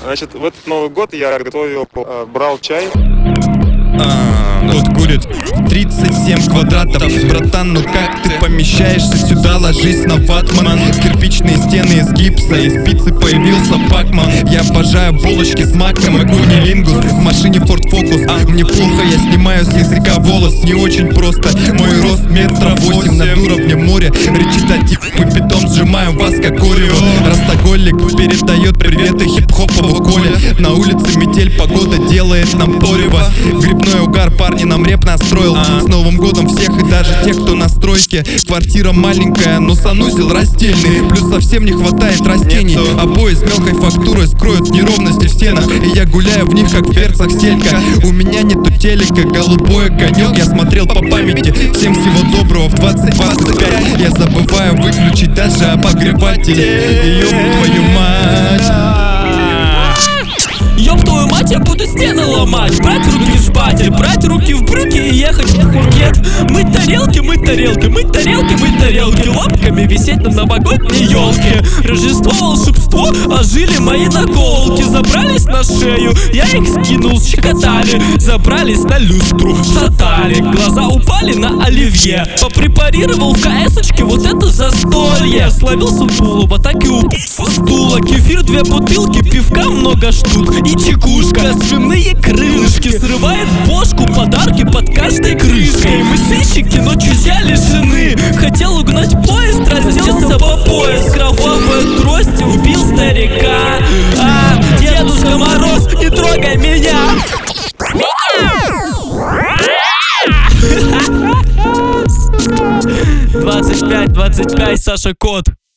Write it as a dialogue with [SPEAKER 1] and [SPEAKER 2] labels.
[SPEAKER 1] Значит, в этот Новый год я готовил, брал чай.
[SPEAKER 2] Тут курит 37 квадратов. Братан, ну как ты помещаешься сюда? Ложись на ватман. Кирпичные стены из гипса, из пиццы появился Пакман. Я обожаю булочки с маком и кунилингус. В машине Ford Focus, мне плохо, я снимаю с языка волос. Не очень просто, мой рост метров 8 над уровнем моря. Речитатив, мы питом сжимаем вас как курево. Растоголик передает приветы хип-хопову Коле. На улице метель, погода делает нам порево. Грибной угар, парни, нам реп настроил. С Новым годом всех и даже тех, кто на стройке. Квартира маленькая, но санузел раздельный. Плюс совсем не хватает растений. Обои с мелкой фактурой скроют неровности в стенах. И я гуляю в них, как в перцах стелька. У меня нету телека, голубой огонек. Я смотрел по памяти. Всем всего доброго в 2025. Я забываю выключить даже обогреватель. Ёб твою мать.
[SPEAKER 3] Ёб твою мать, я буду стены ломать. Брать руки в шпатель, брать руки в брюки и ехать в Пхукет. Мыть тарелки, мыть тарелки, мыть тарелки, мыть тарелки. Лапками висеть на новогодней елке. Рождество, волшебство, ожили мои наколки. Забрались на шею, я их скинул, щекотали. Забрались на люстру, шатали. Глаза упали на оливье. Попрепарировал в КС-очке вот это застолье. Словился в тулово, так и упал в стула. Кефир 2 бутылки, пивка много штук. И чекушка, свиные крылышки. Срывает бошку, подарки под каждой крышкой. Мы сыщики, ночью взяли жены. Хотел угнать поезд, разделся по пояс. Кровавой тростью убил старика. Дедушка Мороз, не трогай меня. 25, Саша Кот.